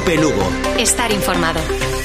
COPE Lugo. Estar informado.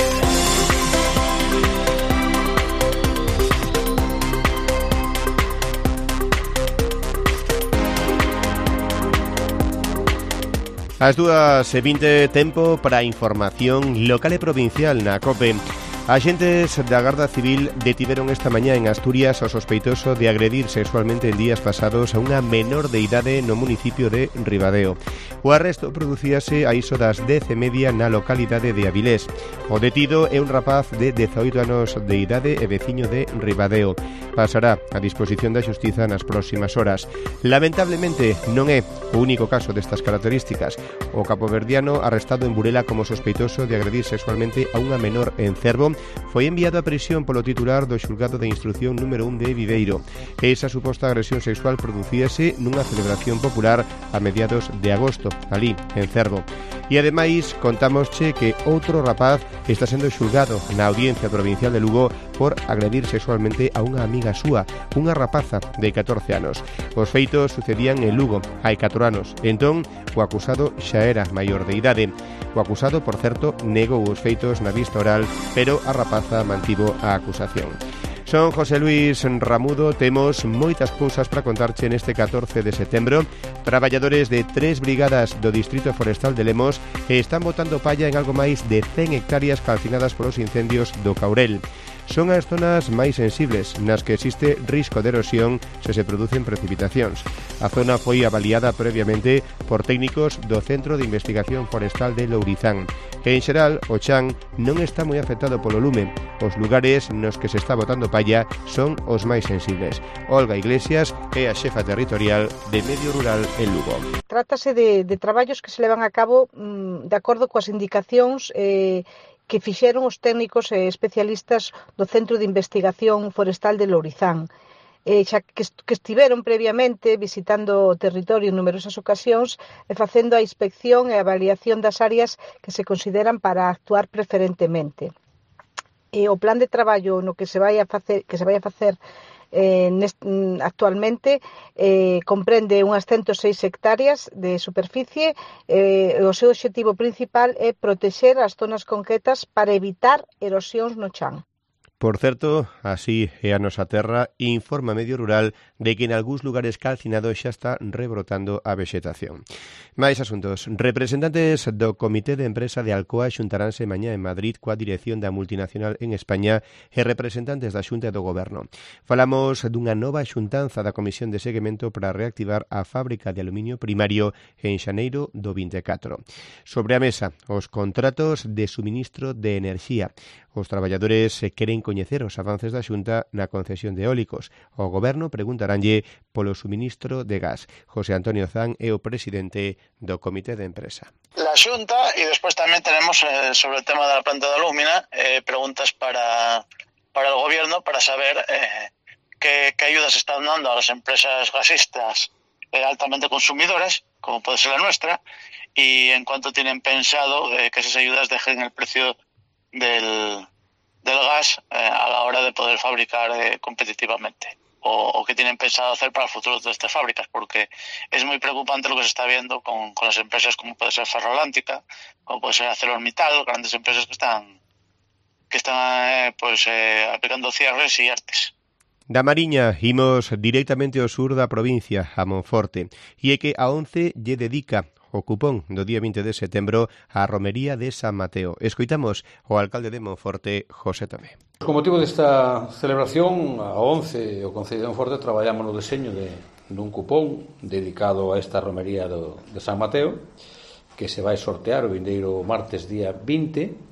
As 2:20, tempo para a información local e provincial na COPE. Axentes da Garda Civil detiveron esta mañá en Asturias ao sospeitoso de agredir sexualmente en días pasados a unha menor de idade no municipio de Ribadeo. O arresto producíase a iso das 10:30 na localidade de Avilés. O detido é un rapaz de 18 anos de idade e veciño de Ribadeo. Pasará a disposición da xustiza nas próximas horas. Lamentablemente non é o único caso destas características. O capoverdiano arrestado en Burela como sospeitoso de agredir sexualmente a unha menor en Cervo foi enviado a prisión polo titular do xulgado de instrucción número 1 de Viveiro. Esa suposta agresión sexual producíase nunha celebración popular a mediados de agosto, ali, en Cervo. E ademais contámosche que outro rapaz está sendo xulgado na Audiencia Provincial de Lugo por agredir sexualmente a unha amiga súa, unha rapaza de 14 anos. Os feitos sucedían en Lugo hai 4 anos. Entón, o acusado xa era maior de idade. O acusado, por certo, negou os feitos na vista oral, pero a rapaza mantivo a acusación. Son José Luis Ramudo, temos moitas cousas para contarche neste 14 de setembro. Traballadores de 3 brigadas do Distrito Forestal de Lemos están botando palla en algo máis de 100 hectáreas calcinadas polos incendios do Caurel. Son as zonas máis sensibles nas que existe risco de erosión se se producen precipitacións. A zona foi avaliada previamente por técnicos do Centro de Investigación Forestal de Lourizán. En xeral, o chan non está moi afectado polo lume. Os lugares nos que se está botando palla son os máis sensibles. Olga Iglesias é a xefa territorial de Medio Rural en Lugo. Trátase de traballos que se levan a cabo de acordo coas indicacións que fixeron os técnicos e especialistas do Centro de Investigación Forestal de Lourizán, xa que estiveron previamente visitando o territorio en numerosas ocasións e facendo a inspección e avaliación das áreas que se consideran para actuar preferentemente. O plan de traballo no que se vai a facer actualmente comprende unhas 106 hectáreas de superficie. O seu obxectivo principal é protexer as zonas concretas para evitar erosións no chan. Por certo, así é a nosa terra, informa Medio Rural de que en algúns lugares calcinados xa está rebrotando a vexetación. Mais asuntos. Representantes do Comité de Empresa de Alcoa xuntaránse mañá en Madrid coa dirección da multinacional en España e representantes da Xunta e do Goberno. Falamos dunha nova xuntanza da Comisión de Seguimento para reactivar a fábrica de aluminio primario en xaneiro do 24. Sobre a mesa, os contratos de suministro de enerxía. Os traballadores queren coñecer os avances da Xunta na concesión de eólicos. O Goberno preguntaranlle polo suministro de gas. José Antonio Zan é o presidente do Comité de Empresa. La Xunta, y después también tenemos sobre el tema de la planta de alúmina preguntas para el Gobierno para saber qué ayudas están dando a las empresas gasistas altamente consumidoras, como puede ser la nuestra, y en cuánto tienen pensado que esas ayudas dejen el precio del gas a la hora de poder fabricar competitivamente, o qué tienen pensado hacer para el futuro de estas fábricas, porque es muy preocupante lo que se está viendo con las empresas como puede ser Ferroatlántica, como puede ser ArcelorMittal, grandes empresas que están aplicando cierres y ERTEs. Da Mariña imos directamente ao sur da provincia, a Monforte, e é que a 11 lle dedica o cupón do día 20 de setembro á romería de San Mateo. Escoitamos o alcalde de Monforte, José Tomé. Con motivo desta celebración, a 11, o Concello de Monforte traballamos no deseño dun cupón dedicado a esta romería de San Mateo, que se vai sortear o vindeiro martes día 20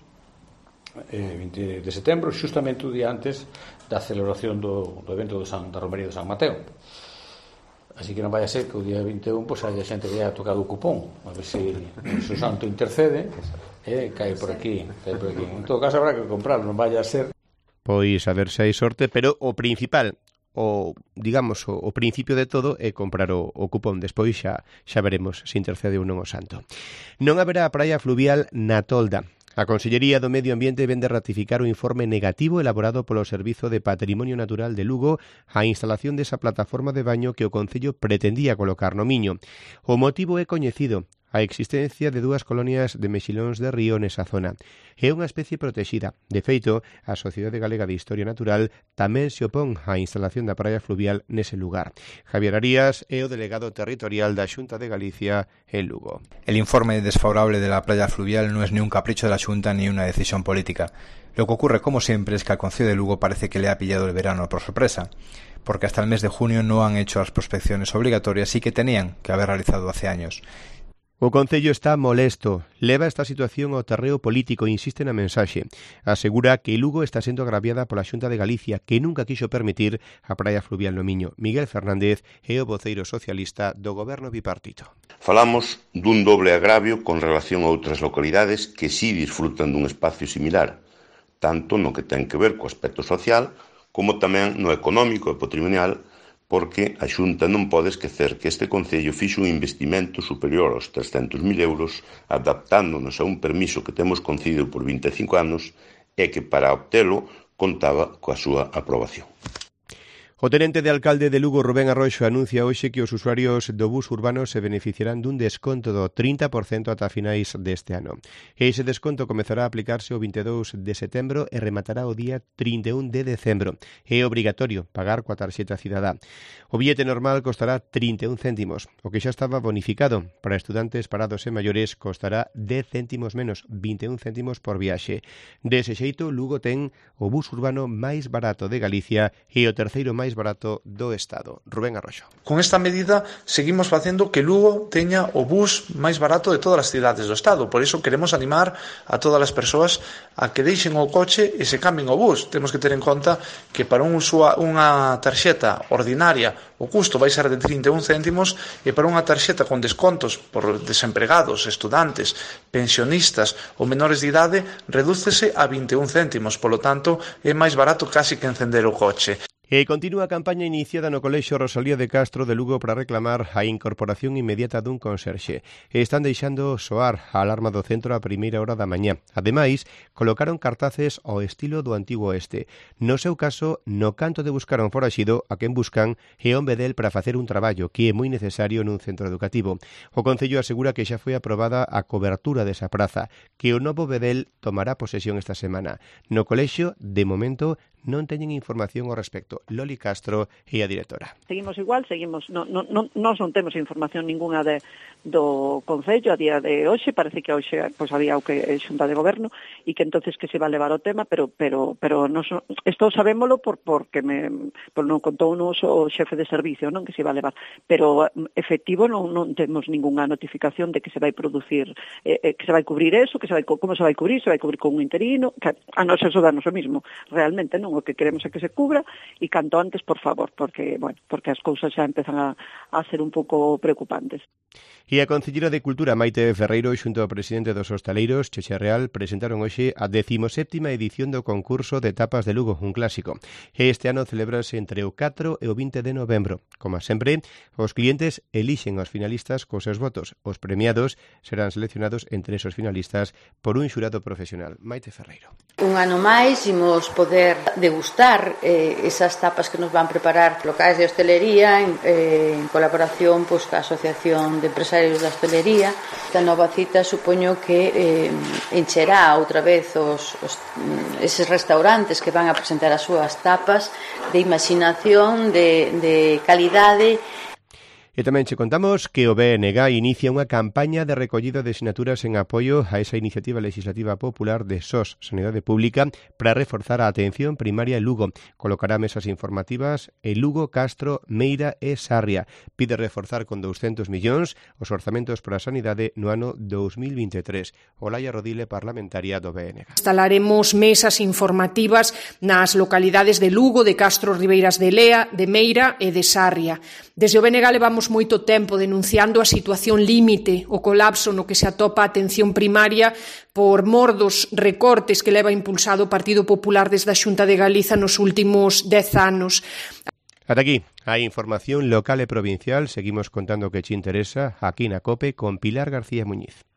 de setembro, xustamente o día antes da celebración do evento da romería de San Mateo. Así que non vai a ser que o día 21 haya xente que haya tocado o cupón, a ver se o santo intercede e cae por aquí. En todo caso habrá que comprarlo, non vai a ser. Pois a ver se hai sorte, pero o principal, o principio de todo é comprar o cupón. Despois xa veremos se intercede ou non o santo. Non haberá praia fluvial na Tolda. A Consellería do Medio Ambiente vende ratificar o informe negativo elaborado polo Servizo de Patrimonio Natural de Lugo á instalación desa plataforma de baño que o Concello pretendía colocar no Miño. O motivo é coñecido. a existencia de dúas colonias de mexilóns de río nesa zona. É unha especie protexida. De feito, a Sociedade Galega de Historia Natural tamén se opón á instalación da praia fluvial nese lugar. Javier Arías é o delegado territorial da Xunta de Galicia en Lugo. El informe desfavorable de la playa fluvial no es ni un capricho de la Xunta ni una decisión política. Lo que ocurre, como siempre, es que al Concello de Lugo parece que le ha pillado el verano por sorpresa, porque hasta el mes de junio no han hecho las prospecciones obligatorias y que tenían que haber realizado hace años. O Concello está molesto, leva esta situación ao terreo político e insiste na mensaxe. Asegura que Lugo está sendo agraviada pola Xunta de Galicia, que nunca quixo permitir a praia fluvial no Miño. Miguel Fernández é o voceiro socialista do goberno bipartito. Falamos dun doble agravio con relación a outras localidades que sí disfrutan dun espacio similar, tanto no que ten que ver co aspecto social, como tamén no económico e patrimonial, porque a Xunta non pode esquecer que este Concello fixo un investimento superior aos 300.000 euros adaptándonos a un permiso que temos concedido por 25 anos e que para obtelo contaba coa súa aprobación. O tenente de alcalde de Lugo, Rubén Arroxo, anuncia hoxe que os usuarios do bus urbano se beneficiarán dun desconto do 30% ata finais deste ano. Ese desconto comezará a aplicarse o 22 de setembro e rematará o día 31 de decembro. É obrigatorio pagar coa tarxeta cidadá. O billete normal costará 31 céntimos, o que xa estaba bonificado. Para estudantes, parados e maiores costará 10 céntimos menos, 21 céntimos por viaxe. Dese xeito, Lugo ten o bus urbano máis barato de Galicia e o terceiro máis barato do Estado. Rubén Arroxo. Con esta medida seguimos facendo que Lugo teña o bus máis barato de todas as cidades do Estado. Por iso queremos animar a todas as persoas a que deixen o coche e se cambien o bus. Temos que ter en conta que para unha tarxeta ordinaria o custo vai ser de 31 céntimos e para unha tarxeta con descontos por desempregados, estudantes, pensionistas ou menores de idade redúcese a 21 céntimos. Polo tanto, é máis barato casi que encender o coche. E continúa a campaña iniciada no Colexio Rosalía de Castro de Lugo para reclamar a incorporación inmediata dun conserxe. Están deixando soar a alarma do centro a primeira hora da mañá. Ademais, colocaron cartaces ao estilo do Antigo Oeste. No seu caso, no canto de buscar un foraxido, a quen buscan é un bedel para facer un traballo que é moi necesario nun centro educativo. O Concello asegura que xa foi aprobada a cobertura desa praza, que o novo bedel tomará posesión esta semana. No colexio, de momento, non teñen información ao respecto. Loli Castro é a directora. Seguimos igual, nós non temos información ninguna do Concello a día de hoxe, parece que hoxe pues, había o que é xunta de goberno e que entonces que se va a levar o tema, pero isto sabémolo porque non contounos o xefe de servicio, non, que se va a levar, pero efectivo non temos ningunha notificación de que se vai producir, que se vai cubrir eso, como se vai cubrir con un interino, que a nós eso danos o mismo, realmente non, o que queremos é que se cubra e canto antes, por favor, porque as cousas xa empezan a ser un pouco preocupantes. E a Concelleira de Cultura, Maite Ferreiro, xunto ao presidente dos Hostaleiros, Cheche Real, presentaron hoxe a 17ª edición do concurso de tapas de Lugo, un clásico. Este ano celebrase entre o 4 e o 20 de novembro. Como sempre, os clientes elixen os finalistas cos seus votos. Os premiados serán seleccionados entre esos finalistas por un xurado profesional. Maite Ferreiro. Un ano máis imos poder degustar esas tapas que nos van preparar locais de hostelería en colaboración coa Asociación de Empresarios da Hostelería. Esta nova cita supoño que encherá outra vez eses restaurantes que van a presentar as súas tapas de imaginación, de calidade. E tamén che contamos que o BNG inicia unha campaña de recollida de sinaturas en apoio a esa iniciativa legislativa popular de SOS, Sanidade Pública, para reforzar a atención primaria en Lugo. Colocará mesas informativas en Lugo, Castro, Meira e Sarria. Pide reforzar con 200 millóns os orzamentos para a sanidade no ano 2023. Olaya Rodile, parlamentaria do BNG. Instalaremos mesas informativas nas localidades de Lugo, de Castro, Ribeiras de Lea, de Meira e de Sarria. Desde o BNG levamos moito tempo denunciando a situación límite, o colapso no que se atopa a atención primaria por mor dos recortes que leva impulsado o Partido Popular desde a Xunta de Galiza nos últimos 10 anos. Ata aquí a información local e provincial. Seguimos contando que che interesa aquí na COPE con Pilar García Muñiz.